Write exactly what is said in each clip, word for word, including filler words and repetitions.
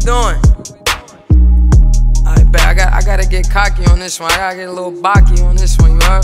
doing? Alright, bet I got I gotta get cocky on this one. I gotta get a little bocky on this one, you heard?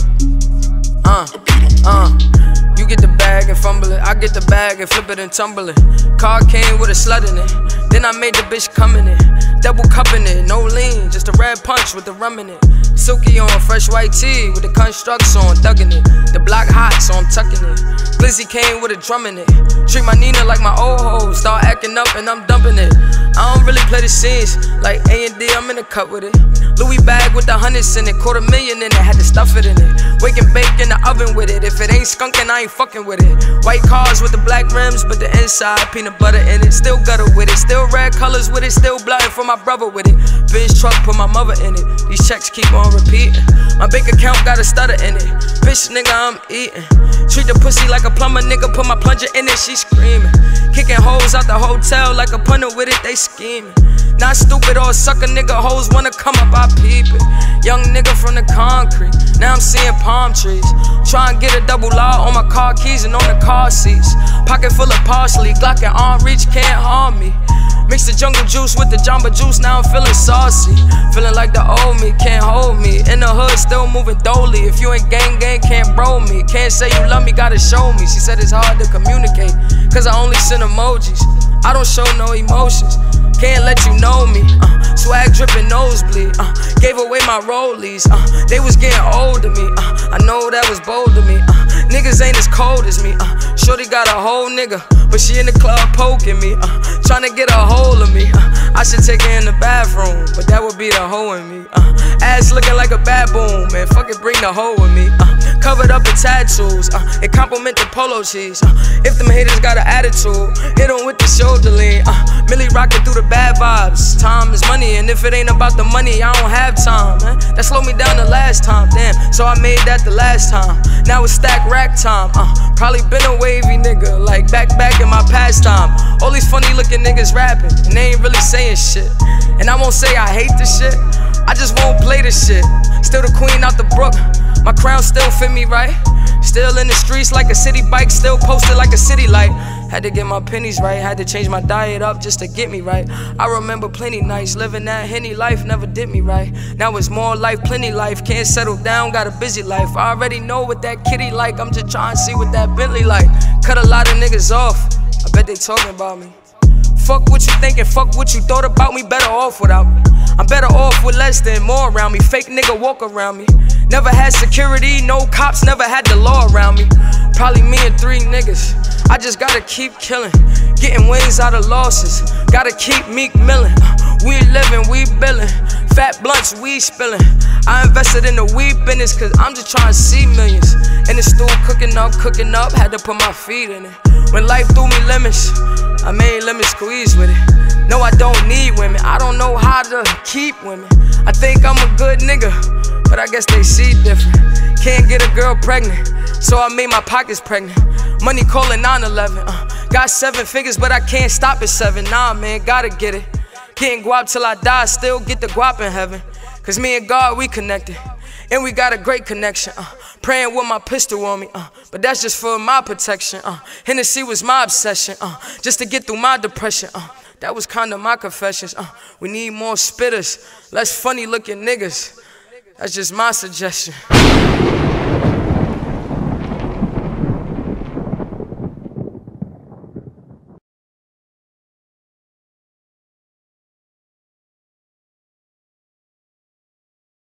Uh, uh. You get the bag and fumble it. I get the bag and flip it and tumble it. Car came with a slut in it. Then I made the bitch come in it. Double cupping it, no lean, just a red punch with the rum in it. Silky on, fresh white tee with the constructs on, thugging it. The block hot, so I'm tucking it. Glizzy came with a drum in it. Treat my Nina like my old hoe. Start acting up and I'm dumping it. I don't really play the scenes like A and D, I'm in the cut with it. Louis bag with the hundreds in it, quarter million in it, had to stuff it in it. Wake and bake in the oven with it. If it ain't skunking, I ain't fucking with it. White cars with the black rims, but the inside peanut butter in it. Still gutter with it, still red colors with it, still blooding for my brother with it. Bitch truck, put my mother in it. These checks keep on repeating. My bank account got a stutter in it. Bitch nigga, I'm eating. Treat the pussy like a plumber, nigga, put my plunger in it, she screaming. Kicking hoes out the hotel like a punter with it, they scheming. Not stupid or sucker nigga, hoes wanna come up, I peep it. Young nigga from the concrete, now I'm seeing palm trees. Try and get a double law on my car keys and on the car seats. Pocket full of parsley, Glock and arm reach can't harm me. Mix the jungle juice with the Jamba Juice, now I'm feeling saucy. Feeling like the old me, can't hold me. In the hood, still moving dolly. If you ain't gang gang, can't bro me. Can't say you love me, gotta show me. She said it's hard to communicate, cause I only send emojis. I don't show no emotions, can't let you know me. uh, Swag dripping nosebleed, uh, gave away my rollies. uh, They was getting old to me, uh, I know that was bold to me. uh, Niggas ain't as cold as me, uh, Shorty got a whole nigga, but she in the club poking me, uh, tryna get a hold of me. uh, I should take her in the bathroom, but that would be the hoe in me. uh, Ass looking like a baboon, man, fuck it, bring the hoe with me. uh, Covered up in tattoos, uh, it compliment the polo cheese. uh, If them haters got an attitude, hit them with the shoulder lean. uh, Millie rockin' through the bad vibes. Time is money, and if it ain't about the money, I don't have time, man. That slowed me down the last time, damn. So I made that the last time. Now it's stack rack time. Uh, probably been a wavy nigga, like back back in my pastime. All these funny looking niggas rapping, and they ain't really saying shit. And I won't say I hate this shit, I just won't play this shit. Still the queen out the brook, my crown still fit me right. Still in the streets like a city bike, still posted like a city light. Had to get my pennies right, had to change my diet up just to get me right. I remember plenty nights, living that Henny life never did me right. Now it's more life, plenty life, can't settle down, got a busy life. I already know what that kitty like, I'm just trying to see what that Bentley like. Cut a lot of niggas off, I bet they talking about me. Fuck what you thinking, fuck what you thought about me, better off without me. I'm better off with less than more around me, fake nigga walk around me. Never had security, no cops, never had the law around me. Probably me and three niggas, I just gotta keep killing. Getting wins out of losses, gotta keep Meek Millin'. uh, We living, we billin', fat blunts, we spillin'. I invested in the weed business cause I'm just trying to see millions. In the stool cooking up, cooking up, had to put my feet in it. When life threw me lemons, I made lemon squeeze with it. No, I don't need women, I don't know how to keep women. I think I'm a good nigga, but I guess they see different. Can't get a girl pregnant, so I made my pockets pregnant. Money calling nine eleven, uh, got seven figures, but I can't stop at seven. Nah, man, gotta get it. Getting guap till I die, still get the guap in heaven. Cause me and God, we connected, and we got a great connection. uh, Praying with my pistol on me, uh, but that's just for my protection. uh, Hennessy was my obsession, uh, just to get through my depression. uh, That was kinda my confessions. uh, We need more spitters, less funny looking niggas. That's just my suggestion.